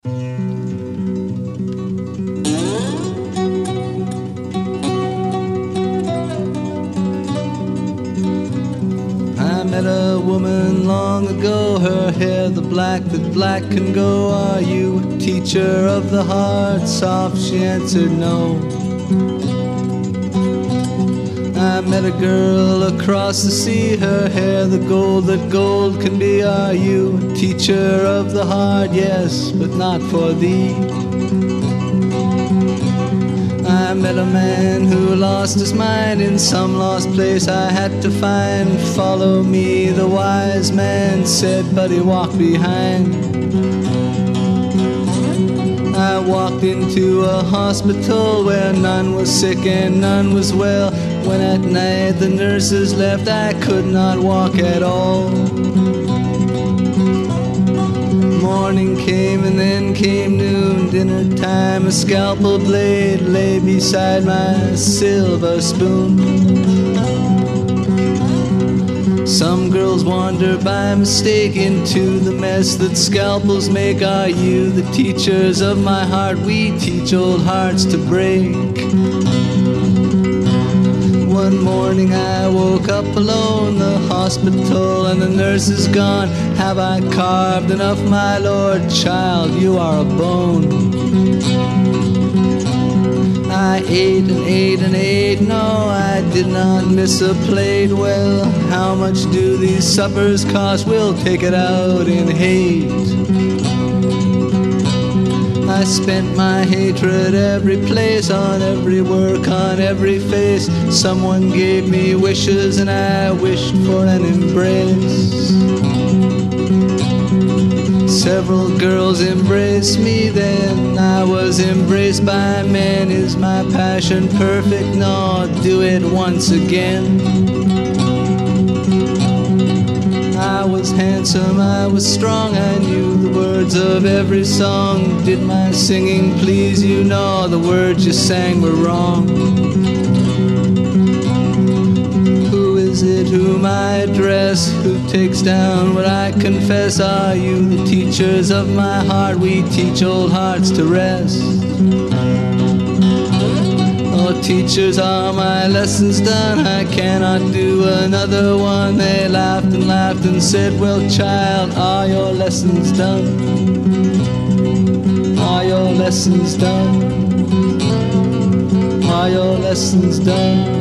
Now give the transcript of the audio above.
I met a woman long ago, her hair the black that black can go. Are you a teacher of the heart? Soft, she answered no. I met a girl across the sea, her hair the gold that gold can be. Are you a teacher of the heart? Yes, but not for thee. I met a man who lost his mind in some lost place I had to find. Follow me, the wise man said, but he walked behind. I walked into a hospital where none was sick and none was well. When at night the nurses left, I could not walk at all. Morning came and then came noon, dinner time. A scalpel blade lay beside my silver spoon. Some girls wander by mistake into the mess that scalpels make. Are you the teachers of my heart? We teach old hearts to break. One morning I woke up alone, the hospital and the nurse is gone. Have I carved enough, my lord? Child, you are a bone. I ate and ate and ate, no, I did not miss a plate. Well, how much do these suppers cost? We'll take it out in hate. I spent my hatred every place, on every work, on every face. Someone gave me wishes and I wished for an embrace. Several girls embraced me, then I was embraced by men. Is my passion perfect? No, do it once again. I was handsome, I was strong, I knew the words of every song. Did my singing please you? No, the words you sang were wrong. Who is it whom I address? Who takes down what I confess? Are you the teachers of my heart? We teach old hearts to rest. Oh, teachers, are my lessons done? I cannot do another one. They laughed and said, well, child, are your lessons done? Are your lessons done? Are your lessons done?